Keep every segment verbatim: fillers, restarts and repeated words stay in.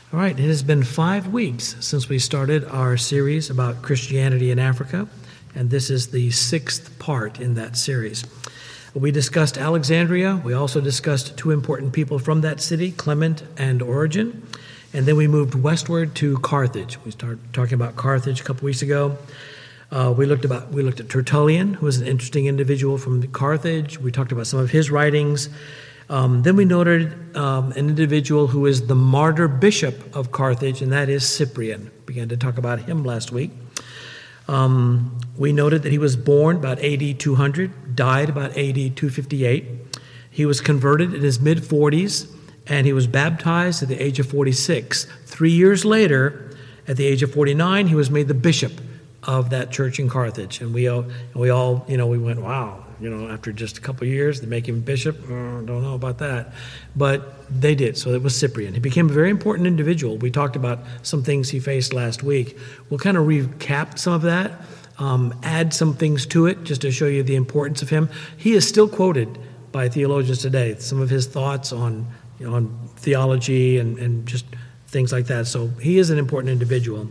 All right, it has been five weeks since we started our series about Christianity in Africa, and this is the sixth part in that series. We discussed Alexandria. We also discussed two important people from that city, Clement and Origen, and then we moved westward to Carthage. We started talking about Carthage a couple weeks ago. Uh, we looked about we looked at Tertullian, who was an interesting individual from Carthage. We talked about some of his writings. Um, then we noted um, an individual who is the martyr bishop of Carthage, and that is Cyprian. We began to talk about him last week. Um, we noted that he was born about A D two hundred, died about A D two fifty-eight. He was converted in his mid-forties, and he was baptized at the age of forty-six. Three years later, at the age of forty-nine, he was made the bishop of that church in Carthage. And we all, we all you know, we went, wow. You know, after just a couple of years, they make him bishop. Oh, don't know about that. But they did. So it was Cyprian. He became a very important individual. We talked about some things he faced last week. We'll kind of recap some of that, um, add some things to it just to show you the importance of him. He is still quoted by theologians today, some of his thoughts on, you know, on theology and, and just things like that. So he is an important individual.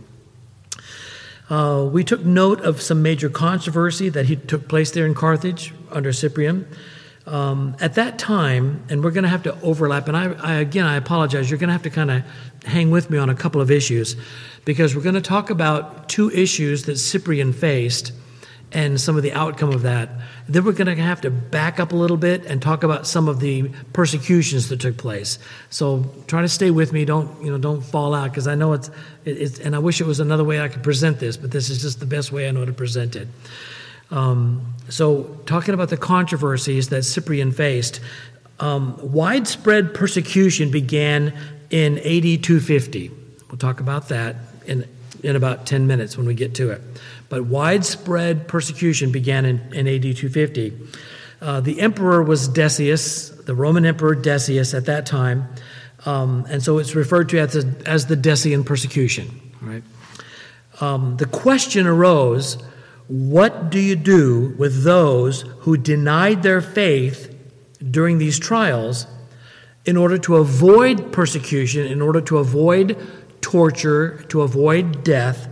Uh, we took note of some major controversy that he took place there in Carthage under Cyprian. Um, at that time, and we're going to have to overlap, and I, I again, I apologize, you're going to have to kind of hang with me on a couple of issues, because we're going to talk about two issues that Cyprian faced and some of the outcome of that. Then we're going to have to back up a little bit and talk about some of the persecutions that took place. So try to stay with me. Don't you know? Don't fall out, because I know it's, it's. And I wish it was another way I could present this, but this is just the best way I know to present it. Um, so talking about the controversies that Cyprian faced, um, widespread persecution began in A D two fifty. We'll talk about that in in about ten minutes when we get to it. But widespread persecution began in, in A D two fifty. Uh, the emperor was Decius, the Roman emperor Decius at that time, um, and so it's referred to as the, as the Decian persecution. Right? Um, the question arose, what do you do with those who denied their faith during these trials in order to avoid persecution, in order to avoid torture, to avoid death?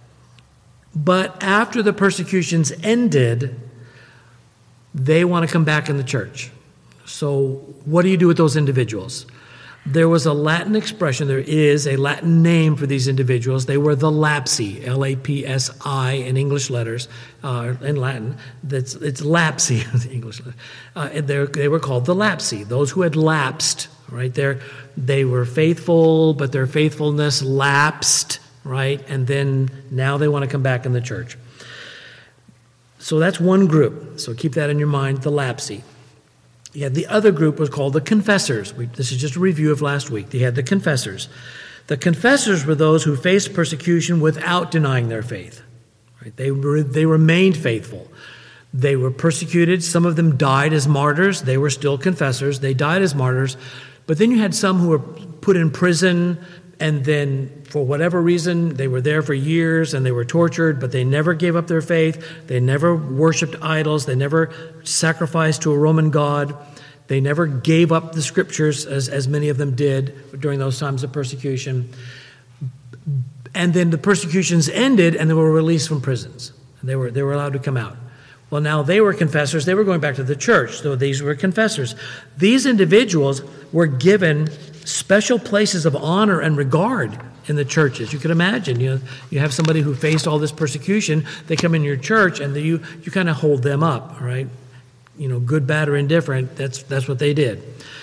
But after the persecutions ended, they want to come back in the church. So what do you do with those individuals? There was a Latin expression, there is a Latin name for these individuals. They were the lapsi, L A P S I in English letters, uh, in Latin. That's, it's lapsi in English letters. Uh, and they were called the lapsi, those who had lapsed, right? They're, they were faithful, but their faithfulness lapsed, right? And then now they want to come back in the church. So that's one group. So keep that in your mind, the lapsi. Yeah, the other group was called the confessors. We, this is just a review of last week. They had the confessors. The confessors were those who faced persecution without denying their faith. Right? They were, they remained faithful. They were persecuted. Some of them died as martyrs. They were still confessors. They died as martyrs. But then you had some who were put in prison, and then for whatever reason, they were there for years and they were tortured, but they never gave up their faith. They never worshiped idols. They never sacrificed to a Roman god. They never gave up the scriptures, as, as many of them did during those times of persecution. And then the persecutions ended and they were released from prisons. And they were, they were allowed to come out. Well, now they were confessors. They were going back to the church. So these were confessors. These individuals were given special places of honor and regard in the churches. You can imagine, you know, you have somebody who faced all this persecution. They come in your church, and the, you you kind of hold them up, all right? You know, good, bad, or indifferent. That's that's what they did.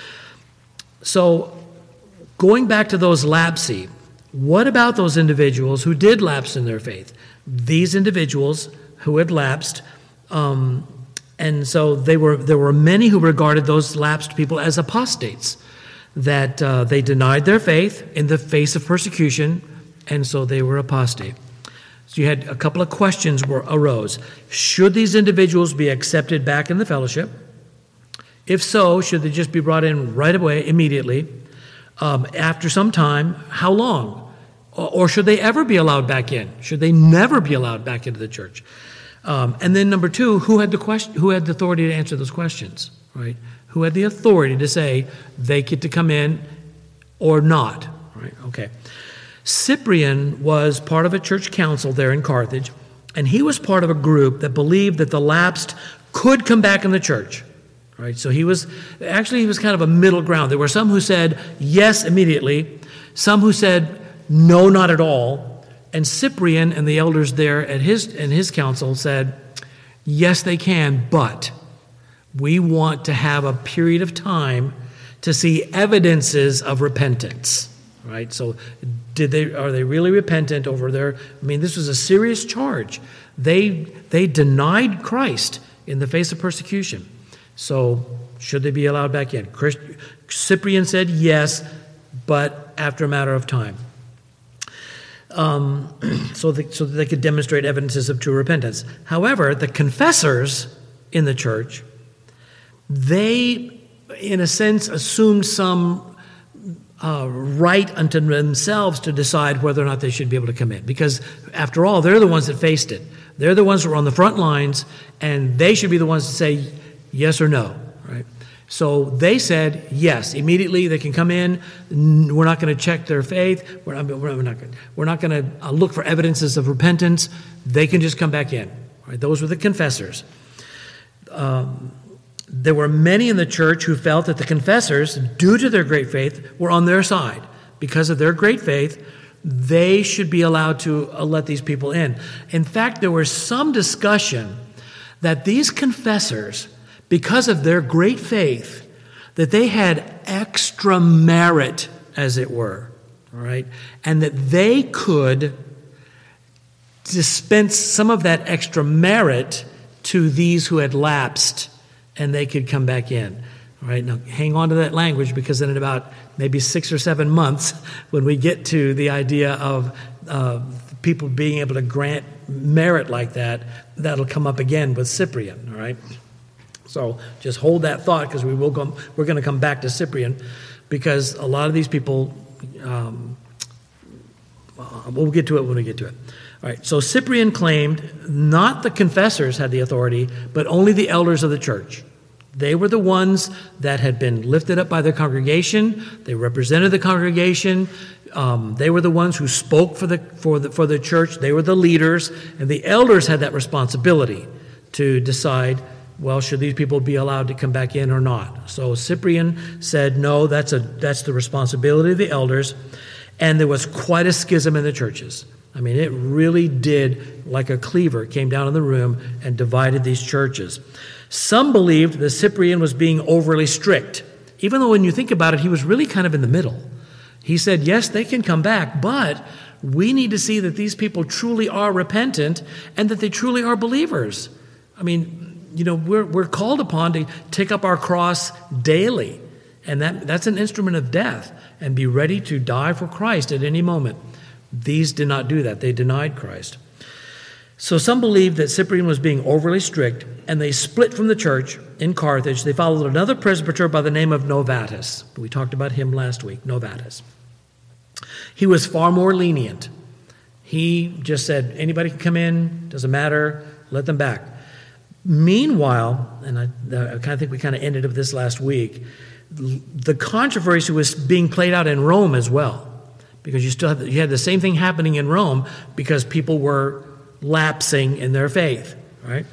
So, going back to those lapsi, what about those individuals who did lapse in their faith? These individuals who had lapsed. Um, and so they were. There were many who regarded those lapsed people as apostates, that uh, they denied their faith in the face of persecution, and so they were apostate. So you had a couple of questions were, arose. Should these individuals be accepted back in the fellowship? If so, should they just be brought in right away, immediately? Um, after some time, how long? Or, or should they ever be allowed back in? Should they never be allowed back into the church? Um, and then number two, who had the question? Who had the authority to answer those questions? Right? Who had the authority to say they get to come in or not? right? Okay. Cyprian was part of a church council there in Carthage, and he was part of a group that believed that the lapsed could come back in the church, right? So he was, actually he was kind of a middle ground. There were some who said yes immediately, some who said no, not at all, and Cyprian and the elders there at his, in his council said, yes, they can, but we want to have a period of time to see evidences of repentance. Right? So did they are they really repentant over their I mean this was a serious charge. They they denied Christ in the face of persecution. So should they be allowed back in? Christ, Cyprian said yes, but after a matter of time. Um, so, the, so that they could demonstrate evidences of true repentance. However, the confessors in the church, they, in a sense, assumed some Uh, right unto themselves to decide whether or not they should be able to come in. Because, after all, they're the ones that faced it. They're the ones who were on the front lines, and they should be the ones to say yes or no, right? So they said yes. Immediately they can come in. We're not going to check their faith. We're not, we're not, we're not going to uh, look for evidences of repentance. They can just come back in. Right? Those were the confessors. Um, There were many in the church who felt that the confessors, due to their great faith, were on their side. Because of their great faith, they should be allowed to uh, let these people in. In fact, there was some discussion that these confessors, because of their great faith, that they had extra merit, as it were, all right, and that they could dispense some of that extra merit to these who had lapsed, and they could come back in. All right, now hang on to that language, because then in about maybe six or seven months, when we get to the idea of uh, people being able to grant merit like that, that'll come up again with Cyprian. All right, so just hold that thought, because we will go. We're going to come back to Cyprian, because a lot of these people. Um, we'll get to it when we get to it. All right, so Cyprian claimed not the confessors had the authority, but only the elders of the church. They were the ones that had been lifted up by their congregation. They represented the congregation. Um, they were the ones who spoke for the for the for the church. They were the leaders, and the elders had that responsibility to decide, well, should these people be allowed to come back in or not? So Cyprian said, no, that's a that's the responsibility of the elders, and there was quite a schism in the churches. I mean, it really did, like a cleaver, came down in the room and divided these churches. Some believed that Cyprian was being overly strict, even though when you think about it, he was really kind of in the middle. He said, yes, they can come back, but we need to see that these people truly are repentant and that they truly are believers. I mean, you know, we're we're called upon to take up our cross daily, and that that's an instrument of death, and be ready to die for Christ at any moment. These did not do that. They denied Christ. So some believed that Cyprian was being overly strict, and they split from the church in Carthage. They followed another presbyter by the name of Novatus. We talked about him last week, Novatus. He was far more lenient. He just said, anybody can come in, doesn't matter, let them back. Meanwhile, and I, I kind of think we kind of ended up this last week, the controversy was being played out in Rome as well. Because you still had, you had the same thing happening in Rome, because people were lapsing in their faith, right?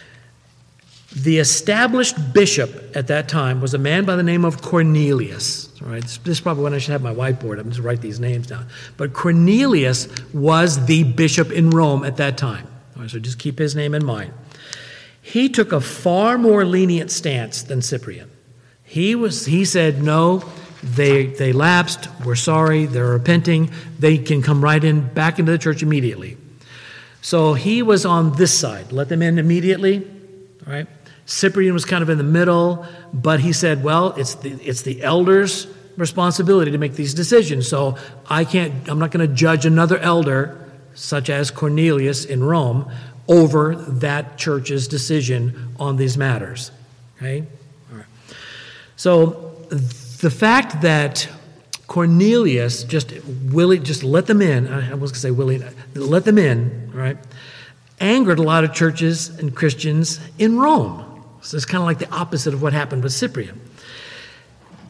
The established bishop at that time was a man by the name of Cornelius. All right, this, this is probably when I should have my whiteboard. I'm just write these names down. But Cornelius was the bishop in Rome at that time. All right, so just keep his name in mind. He took a far more lenient stance than Cyprian. He was. He said no. They they lapsed, we're sorry, they're repenting, they can come right in, back into the church immediately. So he was on this side, let them in immediately, all right? Cyprian was kind of in the middle, but he said, well, it's the it's the elders' responsibility to make these decisions, so I can't, I'm not going to judge another elder, such as Cornelius in Rome, over that church's decision on these matters, okay? All right. So the fact that Cornelius just willing, just let them in, I was going to say willing, let them in, right, angered a lot of churches and Christians in Rome. So it's kind of like the opposite of what happened with Cyprian.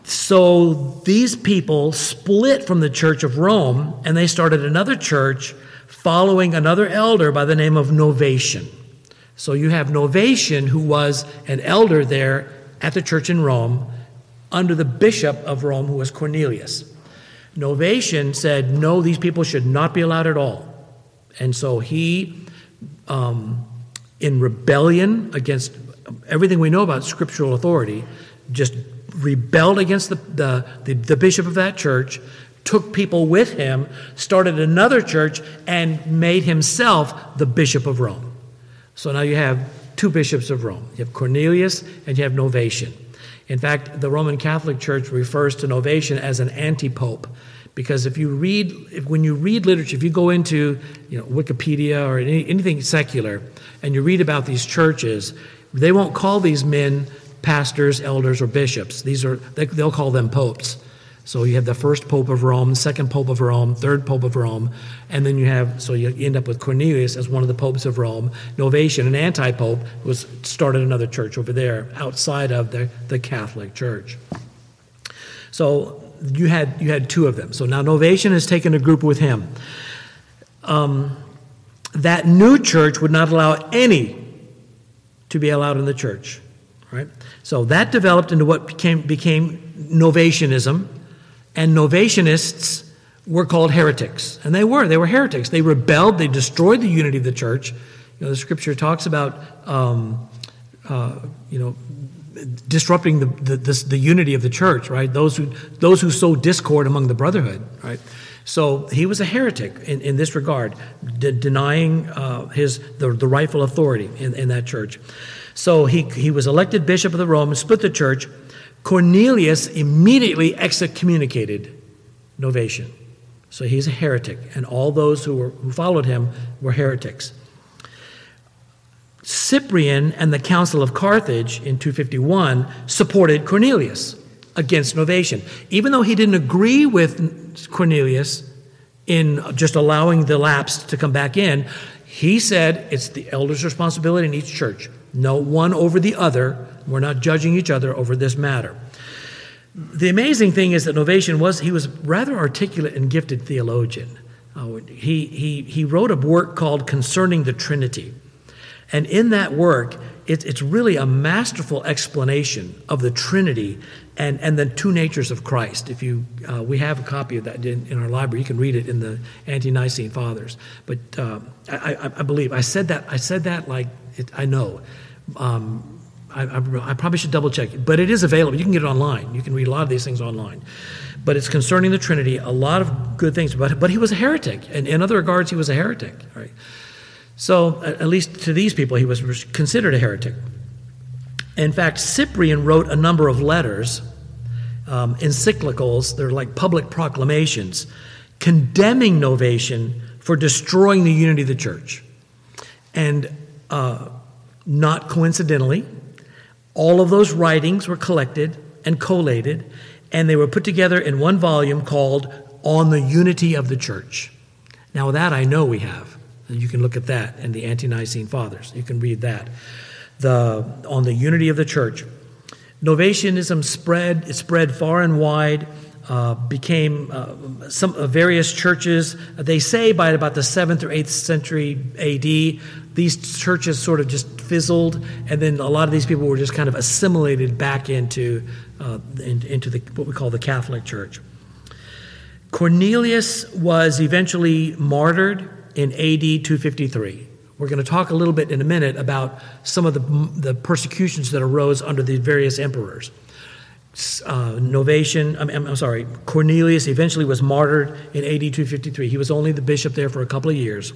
So these people split from the Church of Rome, and they started another church following another elder by the name of Novatian. So you have Novatian, who was an elder there at the church in Rome, under the bishop of Rome, who was Cornelius. Novatian said, no, these people should not be allowed at all. And so he, um, in rebellion against everything we know about scriptural authority, just rebelled against the, the, the, the bishop of that church, took people with him, started another church, and made himself the bishop of Rome. So now you have two bishops of Rome. You have Cornelius and you have Novatian. In fact, the Roman Catholic Church refers to Novatian as an anti-pope, because if you read, if, when you read literature, if you go into you know, Wikipedia or any, anything secular, and you read about these churches, they won't call these men pastors, elders, or bishops. These are they, they'll call them popes. So you have the first Pope of Rome, second Pope of Rome, third Pope of Rome, and then you have, so you end up with Cornelius as one of the popes of Rome. Novatian, an anti-pope, was started another church over there outside of the, the Catholic Church. So you had you had two of them. So now Novatian has taken a group with him. Um, that new church would not allow any to be allowed in the church, right? So that developed into what became became Novatianism. And Novatianists were called heretics. And they were. They were heretics. They rebelled. They destroyed the unity of the church. You know, the scripture talks about, um, uh, you know, disrupting the, the, the, the unity of the church, right? Those who those who sow discord among the brotherhood, right? So he was a heretic in, in this regard, de- denying uh, his the, the rightful authority in, in that church. So he he was elected bishop of the Rome, split the church. Cornelius immediately excommunicated Novatian. So he's a heretic, and all those who, were, who followed him were heretics. Cyprian and the Council of Carthage in two fifty-one supported Cornelius against Novatian. Even though he didn't agree with Cornelius in just allowing the lapsed to come back in, he said it's the elder's responsibility in each church. No one over the other. We're not judging each other over this matter. The amazing thing is that Novatian was, he was rather articulate and gifted theologian. Uh, he, he, he wrote a work called Concerning the Trinity. And in that work, it, it's really a masterful explanation of the Trinity and, and the two natures of Christ. If you, uh, we have a copy of that in, in our library. You can read it in the Ante-Nicene Fathers. But uh, I, I, I believe I said that. I said that like it, I know. Um, I, I, I probably should double check it, but it is available. You can get it online. You can read a lot of these things online. But it's concerning the Trinity, a lot of good things. But but he was a heretic, and in other regards, he was a heretic. Right? So at least to these people, he was considered a heretic. In fact, Cyprian wrote a number of letters, um, encyclicals. They're like public proclamations, condemning Novatian for destroying the unity of the church. And uh, not coincidentally, all of those writings were collected and collated, and they were put together in one volume called On the Unity of the Church. Now that I know we have. You can look at that in the Ante-Nicene Fathers. You can read that. The On the Unity of the Church. Novatianism spread, it spread far and wide, uh, became uh, some uh, various churches. They say by about the seventh or eighth century A D, these churches sort of just fizzled, and then a lot of these people were just kind of assimilated back into uh, in, into the, what we call the Catholic Church. Cornelius was eventually martyred in A D two fifty-three. We're going to talk a little bit in a minute about some of the, the persecutions that arose under the various emperors. Uh, Novatian, I'm, I'm sorry, Cornelius eventually was martyred in A D two fifty-three. He was only the bishop there for a couple of years.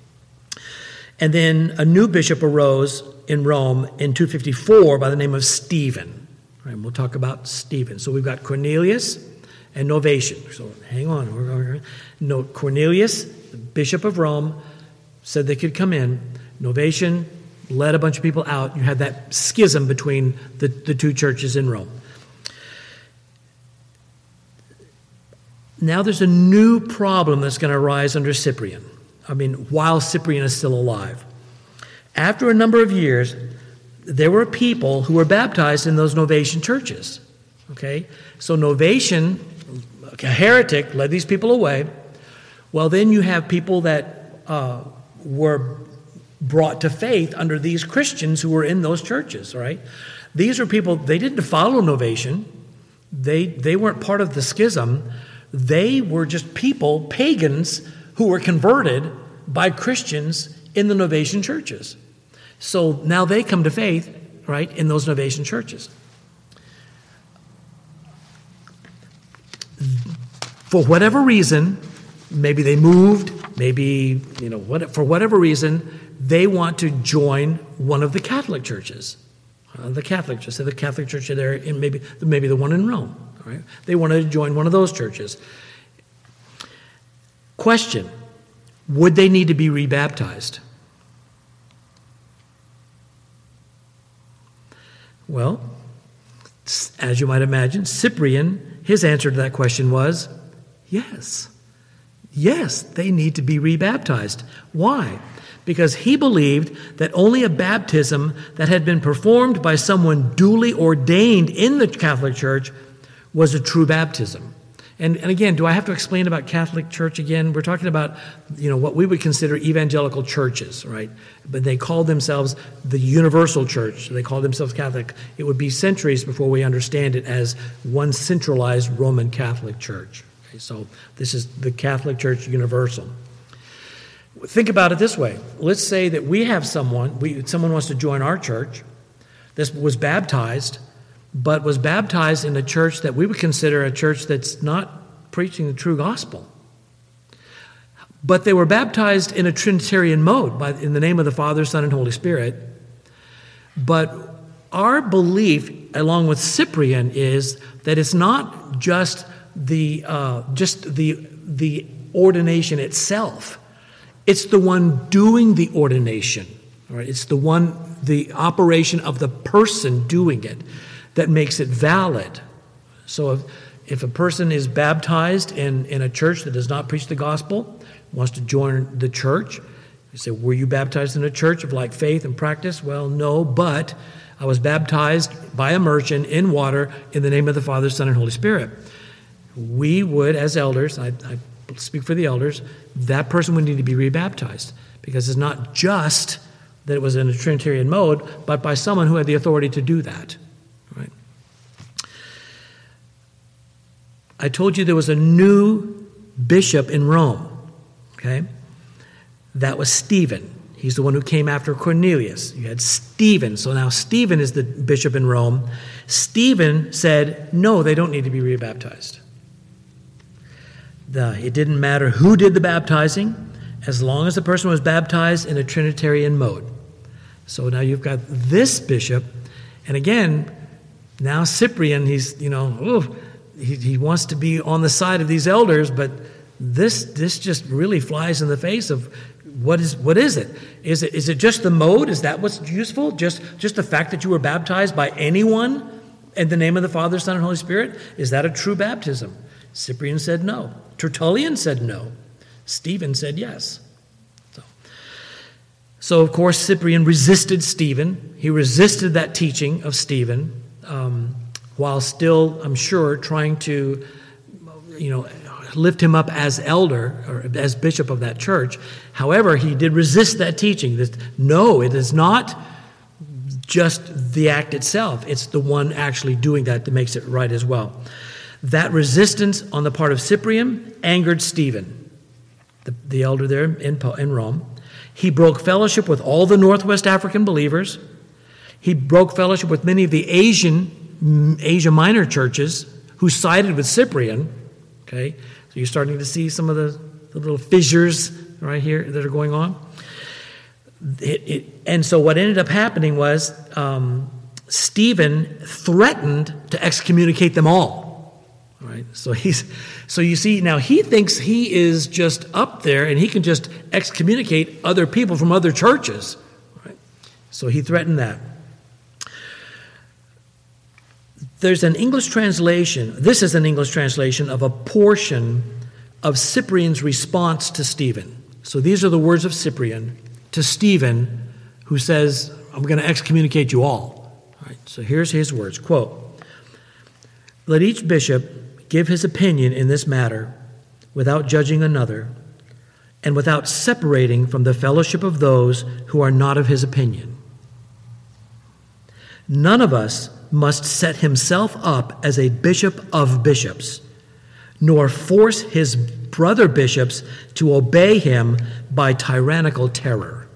And then a new bishop arose in Rome in two fifty-four by the name of Stephen. All right, we'll talk about Stephen. So we've got Cornelius and Novatian. So hang on. We're going no, Cornelius, the bishop of Rome, said they could come in. Novatian led a bunch of people out. You had that schism between the, the two churches in Rome. Now there's a new problem that's going to arise under Cyprian. I mean, while Cyprian is still alive. After a number of years, there were people who were baptized in those Novatian churches. Okay? So Novatian, a heretic, led these people away. Well, then you have people that uh, were brought to faith under these Christians who were in those churches, right? These are people, they didn't follow Novatian. They, they weren't part of the schism. They were just people, pagans, who were converted by Christians in the Novatian churches. So now they come to faith, right, in those Novatian churches. For whatever reason, maybe they moved, maybe, you know, what, for whatever reason, they want to join one of the Catholic churches. Uh, the Catholic Church, so the Catholic Church there, in maybe maybe the one in Rome. All right, they wanted to join one of those churches. Question: would they need to be rebaptized? Well, as you might imagine, Cyprian, his answer to that question was yes. Yes, they need to be rebaptized. Why? Because he believed that only a baptism that had been performed by someone duly ordained in the Catholic Church was a true baptism. And, and again, do I have to explain about Catholic Church again? We're talking about, you know, what we would consider evangelical churches, right? But they called themselves the universal church. They called themselves Catholic. It would be centuries before we understand it as one centralized Roman Catholic Church. Okay, so this is the Catholic Church universal. Think about it this way. Let's say that we have someone, we, someone wants to join our church. This was baptized, but was baptized in a church that we would consider a church that's not preaching the true gospel. But they were baptized in a Trinitarian mode, by, in the name of the Father, Son, and Holy Spirit. But our belief, along with Cyprian, is that it's not just the uh, just the the ordination itself. It's the one doing the ordination. All right? It's the one, the operation of the person doing it that makes it valid. So if, if a person is baptized in, in a church that does not preach the gospel, wants to join the church, you say, were you baptized in a church of like faith and practice? Well, no, but I was baptized by immersion in water in the name of the Father, Son, and Holy Spirit. We would, as elders, I, I speak for the elders, that person would need to be rebaptized, because it's not just that it was in a Trinitarian mode, but by someone who had the authority to do that. Right? I told you there was a new bishop in Rome. Okay, that was Stephen. He's the one who came after Cornelius. You had Stephen. So now Stephen is the bishop in Rome. Stephen said, no, they don't need to be rebaptized. The, it didn't matter who did the baptizing, as long as the person was baptized in a Trinitarian mode. So now you've got this bishop, and again, now Cyprian, he's, you know, ooh, he, he wants to be on the side of these elders, but this this just really flies in the face of what is what is it? Is it is it just the mode? Is that what's useful? Just just the fact that you were baptized by anyone in the name of the Father, Son, and Holy Spirit? Is that a true baptism? Cyprian said no. Tertullian said no. Stephen said yes. So, so of course, Cyprian resisted Stephen. He resisted that teaching of Stephen, um, while still, I'm sure, trying to, you know, lift him up as elder or as bishop of that church. However, he did resist that teaching. That no, it is not just the act itself. It's the one actually doing that that makes it right as well. That resistance on the part of Cyprian angered Stephen, the, the elder there in, in Rome. He broke fellowship with all the Northwest African believers. He broke fellowship with many of the Asian, Asia Minor churches who sided with Cyprian. Okay, so you're starting to see some of the, the little fissures right here that are going on. It, it, and so what ended up happening was um, Stephen threatened to excommunicate them all. All right, so he's so you see now he thinks he is just up there and he can just excommunicate other people from other churches. Right? So he threatened that. There's an English translation. This is an English translation of a portion of Cyprian's response to Stephen. So these are the words of Cyprian to Stephen, who says, I'm going to excommunicate you all. All right, so here's his words, quote, Let each bishop give his opinion in this matter without judging another and without separating from the fellowship of those who are not of his opinion. None of us must set himself up as a bishop of bishops, nor force his brother bishops to obey him by tyrannical terror.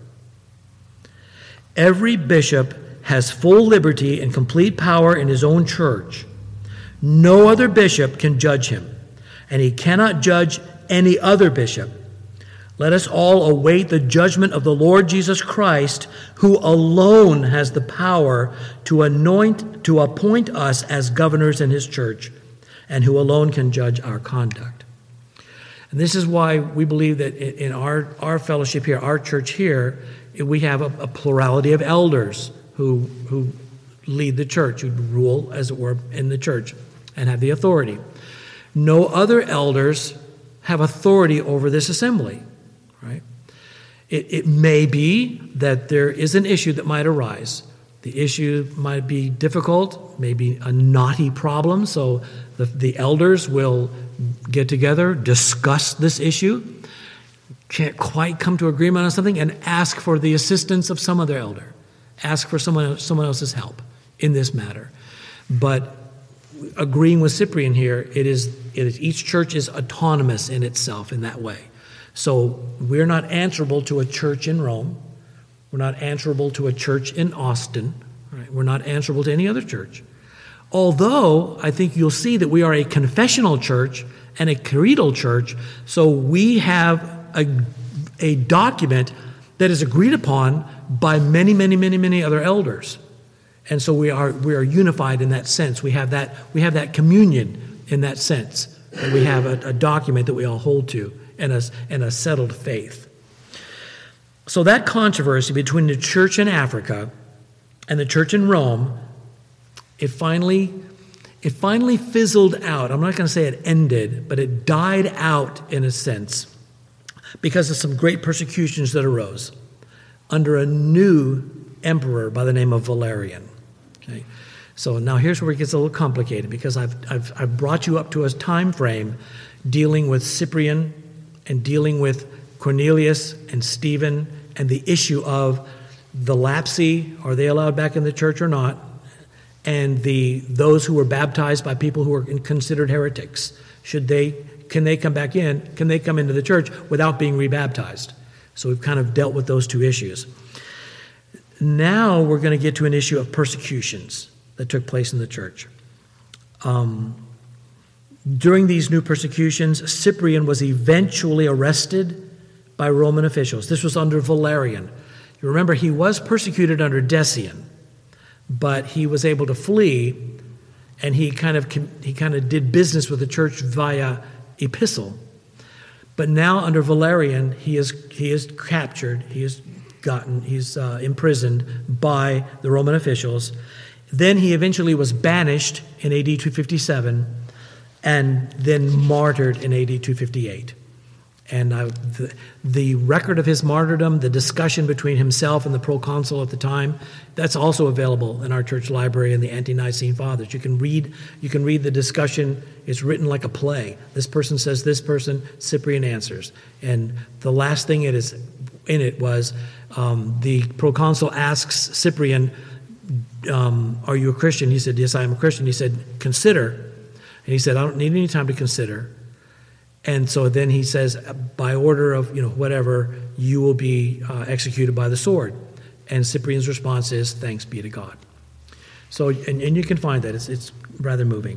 Every bishop has full liberty and complete power in his own church. No other bishop can judge him, and he cannot judge any other bishop. Let us all await the judgment of the Lord Jesus Christ, who alone has the power to anoint, to appoint us as governors in his church, and who alone can judge our conduct. And this is why we believe that in our, our fellowship here, our church here, we have a, a plurality of elders who, who lead the church, who rule, as it were, in the church and have the authority. No other elders have authority over this assembly. Right? It, it may be that there is an issue that might arise. The issue might be difficult, maybe a knotty problem, so the, the elders will get together, discuss this issue, can't quite come to agreement on something, and ask for the assistance of some other elder. Ask for someone, someone else's help in this matter. But agreeing with Cyprian here, it is, it is each church is autonomous in itself in that way. So we're not answerable to a church in Rome. We're not answerable to a church in Austin. Right? We're not answerable to any other church. Although I think you'll see that we are a confessional church and a creedal church, so we have a, a document that is agreed upon by many, many, many, many other elders. And so we are we are unified in that sense. We have that we have that communion in that sense. And we have a, a document that we all hold to. And a, and a settled faith. So that controversy between the church in Africa and the church in Rome, it finally, it finally fizzled out. I'm not going to say it ended, but it died out in a sense because of some great persecutions that arose under a new emperor by the name of Valerian. Okay? So now here's where it gets a little complicated because I've, I've, I've brought you up to a time frame dealing with Cyprian and dealing with Cornelius and Stephen and the issue of the lapsi, are they allowed back in the church or not, and the those who were baptized by people who were considered heretics. Should they, can they come back in? Can they come into the church without being rebaptized? So we've kind of dealt with those two issues. Now we're going to get to an issue of persecutions that took place in the church. Um, During these new persecutions, Cyprian was eventually arrested by Roman officials. This was under Valerian. You remember, he was persecuted under Decian, but he was able to flee, and he kind of he kind of did business with the church via epistle. But now under Valerian, he is he is captured. He is gotten he's uh, imprisoned by the Roman officials. Then he eventually was banished in A D two fifty-seven. And then martyred in A D two fifty-eight. And uh, the, the record of his martyrdom, the discussion between himself and the proconsul at the time, that's also available in our church library in the Ante-Nicene Fathers. You can read, you can read the discussion. It's written like a play. This person says this person, Cyprian answers. And the last thing it is in it was um, the proconsul asks Cyprian, um, "Are you a Christian?" He said, "Yes, I am a Christian." He said, "Consider." And he said, "I don't need any time to consider." And so then he says, by order of, you know, whatever, you will be uh, executed by the sword. And Cyprian's response is, "Thanks be to God." So, and, and you can find that. It's, it's rather moving.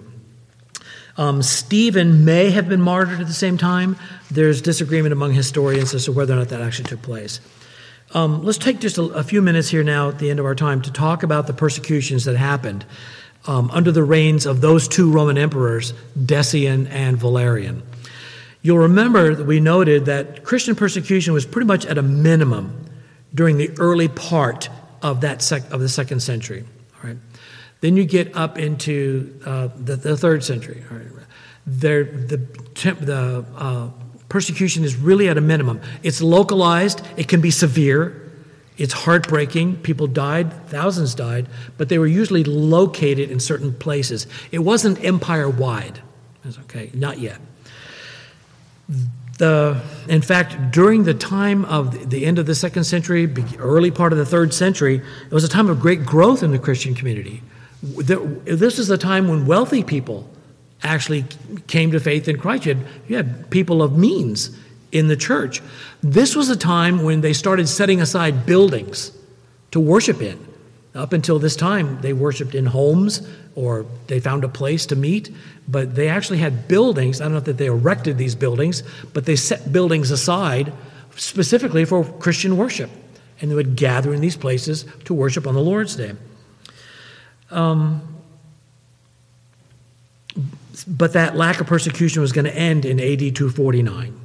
Um, Stephen may have been martyred at the same time. There's disagreement among historians as to whether or not that actually took place. Um, let's take just a, a few minutes here now at the end of our time to talk about the persecutions that happened Um, under the reigns of those two Roman emperors, Decian and Valerian. You'll remember that we noted that Christian persecution was pretty much at a minimum during the early part of that sec- of the second century. All right, then you get up into uh, the, the third century. All right, there, the temp- the uh, persecution is really at a minimum. It's localized. It can be severe. It's heartbreaking. People died, thousands died, but they were usually located in certain places. It wasn't empire-wide. Okay, not yet. The, in fact, during the time of the end of the second century, early part of the third century, it was a time of great growth in the Christian community. This is the time when wealthy people actually came to faith in Christ. You had, you had people of means in the church. This was a time when they started setting aside buildings to worship in. Up until this time, they worshiped in homes or they found a place to meet, but they actually had buildings. I don't know that they erected these buildings, but they set buildings aside specifically for Christian worship, and they would gather in these places to worship on the Lord's Day. Um, but that lack of persecution was going to end in A D two forty-nine.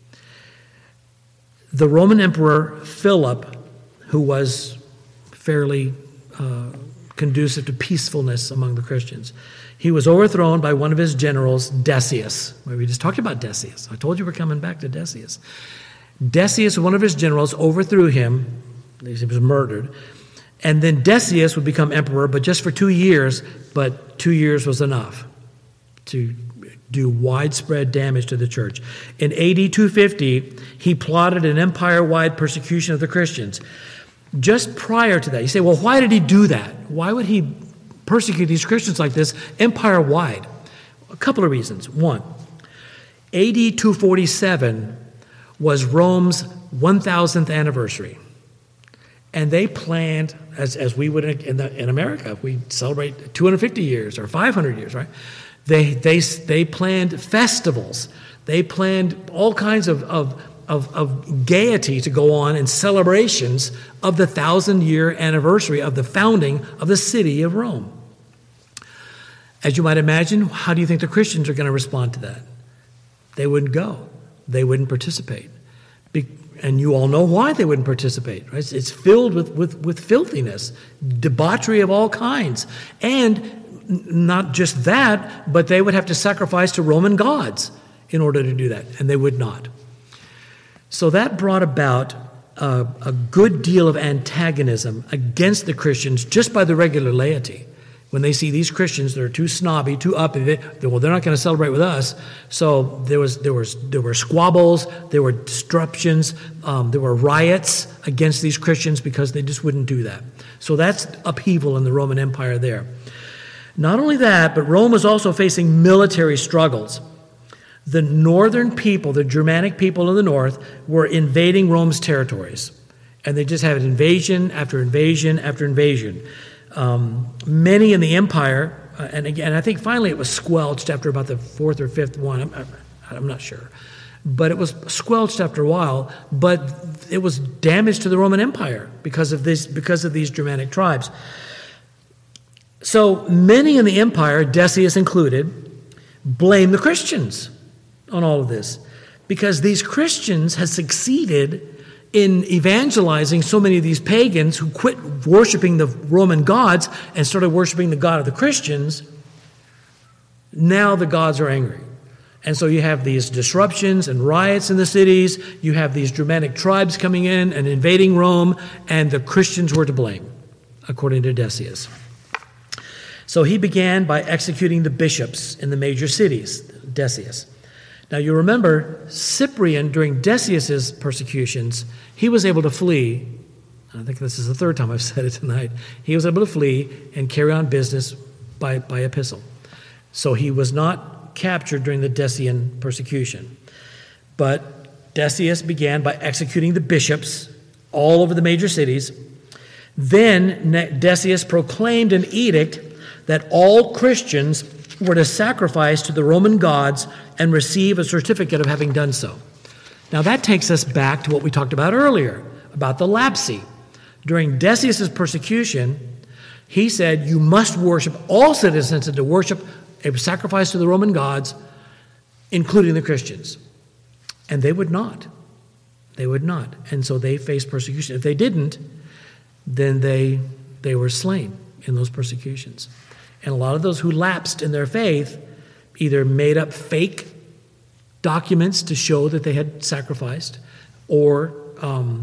The Roman Emperor Philip, who was fairly uh, conducive to peacefulness among the Christians, he was overthrown by one of his generals, Decius. We just talked about Decius. I told you we're coming back to Decius. Decius, one of his generals, overthrew him. He was murdered. And then Decius would become emperor, but just for two years, but two years was enough to do widespread damage to the church. In A D two fifty, he plotted an empire-wide persecution of the Christians. Just prior to that, you say, well, why did he do that? Why would he persecute these Christians like this empire-wide? A couple of reasons. One, A D two forty-seven was Rome's one thousandth anniversary. And they planned, as, as we would in, the, in America, we celebrate two hundred fifty years or five hundred years, right? They, they, they planned festivals. They planned all kinds of, of Of, of gaiety to go on and celebrations of the thousand-year anniversary of the founding of the city of Rome. As you might imagine, how do you think the Christians are going to respond to that? They wouldn't go. They wouldn't participate. Be, and you all know why they wouldn't participate. Right? It's, it's filled with, with, with filthiness, debauchery of all kinds. And not just that, but they would have to sacrifice to Roman gods in order to do that, and they would not. So that brought about a, a good deal of antagonism against the Christians just by the regular laity. When they see these Christians that are too snobby, too uppity, they, they, well, they're not going to celebrate with us. So there was there was there were squabbles, there were disruptions, um, there were riots against these Christians because they just wouldn't do that. So that's upheaval in the Roman Empire there. Not only that, but Rome was also facing military struggles. The northern people, the Germanic people in the north, were invading Rome's territories. And they just had invasion after invasion after invasion. Um, many in the empire, uh, and again, I think finally it was squelched after about the fourth or fifth one. I'm, I'm not sure. But it was squelched after a while. But it was damage to the Roman Empire because of this, because of these Germanic tribes. So many in the empire, Decius included, blame the Christians on all of this, because these Christians had succeeded in evangelizing so many of these pagans who quit worshiping the Roman gods and started worshiping the God of the Christians. Now the gods are angry. And so you have these disruptions and riots in the cities. You have these Germanic tribes coming in and invading Rome, and the Christians were to blame, according to Decius. So he began by executing the bishops in the major cities, Decius. Now, you remember Cyprian, during Decius's persecutions, he was able to flee. I think this is the third time I've said it tonight. He was able to flee and carry on business by, by epistle. So he was not captured during the Decian persecution. But Decius began by executing the bishops all over the major cities. Then Decius proclaimed an edict that all Christians were to sacrifice to the Roman gods and receive a certificate of having done so. Now that takes us back to what we talked about earlier, about the lapsi. During Decius's persecution, he said, you must worship, all citizens and to worship a sacrifice to the Roman gods, including the Christians. And they would not. They would not. And so they faced persecution. If they didn't, then they, they were slain in those persecutions. And a lot of those who lapsed in their faith either made up fake documents to show that they had sacrificed, or um,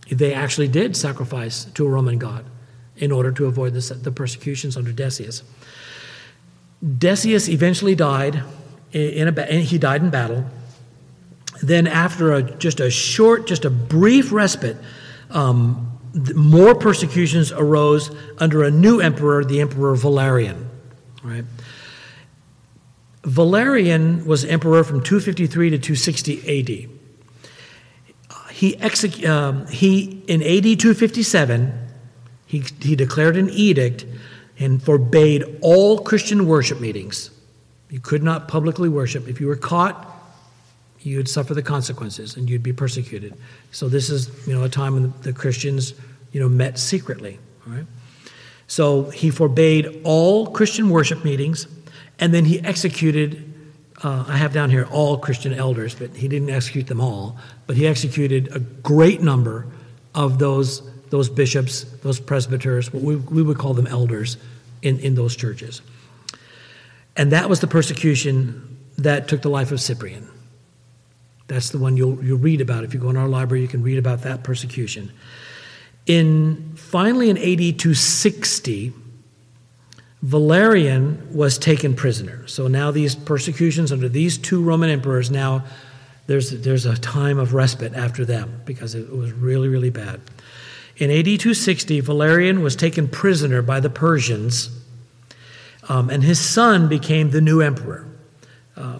they actually did sacrifice to a Roman god in order to avoid the, the persecutions under Decius. Decius eventually died in a, and he died in battle. Then after a, just a short, just a brief respite, um, more persecutions arose under a new emperor, the Emperor Valerian. Right? Valerian was emperor from two fifty-three to two sixty A D. He, exec- um, he in A D two fifty-seven, he, he declared an edict and forbade all Christian worship meetings. You could not publicly worship. If you were caught, you'd suffer the consequences and you'd be persecuted. So this is, you know, a time when the Christians, you know, met secretly. All right. So he forbade all Christian worship meetings, and then he executed. Uh, I have down here all Christian elders, but he didn't execute them all. But he executed a great number of those those bishops, those presbyters, what we, we would call them elders, in, in those churches. And that was the persecution that took the life of Cyprian. That's the one you'll you'll read about. If you go in our library, you can read about that persecution. In finally in A D two sixty, Valerian was taken prisoner. So now these persecutions under these two Roman emperors, now there's there's a time of respite after them because it was really, really bad. In A D two sixty, Valerian was taken prisoner by the Persians, um, and his son became the new emperor, uh,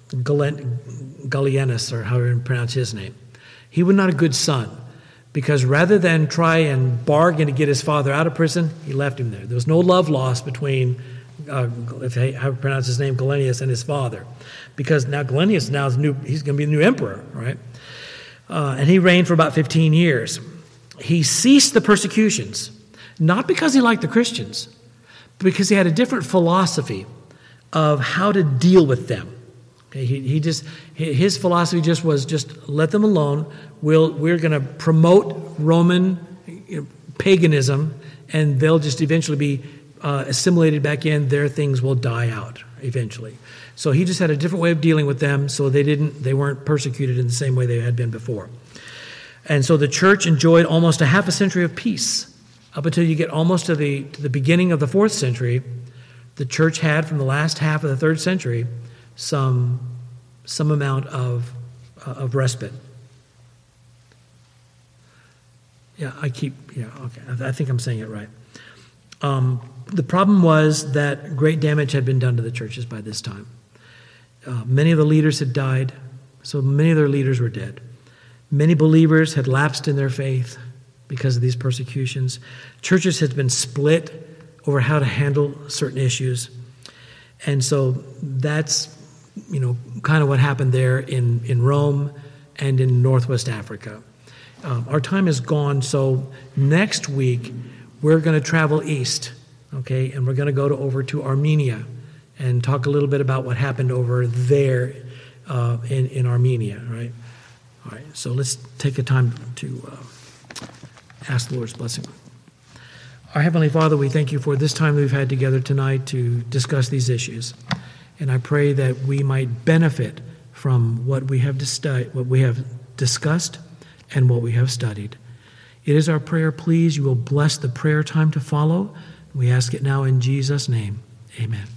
Gallienus, or however you pronounce his name. He was not a good son, because rather than try and bargain to get his father out of prison, he left him there. There was no love lost between, uh, if I, how to pronounce his name, Gallienus, and his father, because now Gallienus now is new. He's going to be the new emperor, right? Uh, and he reigned for about fifteen years. He ceased the persecutions, not because he liked the Christians, but because he had a different philosophy of how to deal with them. Okay, he, he just his philosophy just was just let them alone. We'll, we're going to promote Roman you know, paganism, and they'll just eventually be uh, assimilated back in. Their things will die out eventually. So he just had a different way of dealing with them, so they didn't they weren't persecuted in the same way they had been before. And so the church enjoyed almost a half a century of peace. Up until you get almost to the, to the beginning of the fourth century, the church had, from the last half of the third century, some, some amount of, uh, of respite. Yeah, I keep, yeah, okay, I, I think I'm saying it right. Um, the problem was that great damage had been done to the churches by this time. Uh, many of the leaders had died, so many of their leaders were dead. Many believers had lapsed in their faith because of these persecutions. Churches had been split over how to handle certain issues. And so that's, you know, kind of what happened there in, in Rome and in Northwest Africa. Um, our time is gone, so next week we're going to travel east, okay, and we're going to go to, over to Armenia and talk a little bit about what happened over there uh, in, in Armenia, right? All right, so let's take a time to uh, ask the Lord's blessing. Our Heavenly Father, we thank you for this time we've had together tonight to discuss these issues. And I pray that we might benefit from what we have dis- what we have discussed and what we have studied. It is our prayer, please, you will bless the prayer time to follow. We ask it now in Jesus' name. Amen.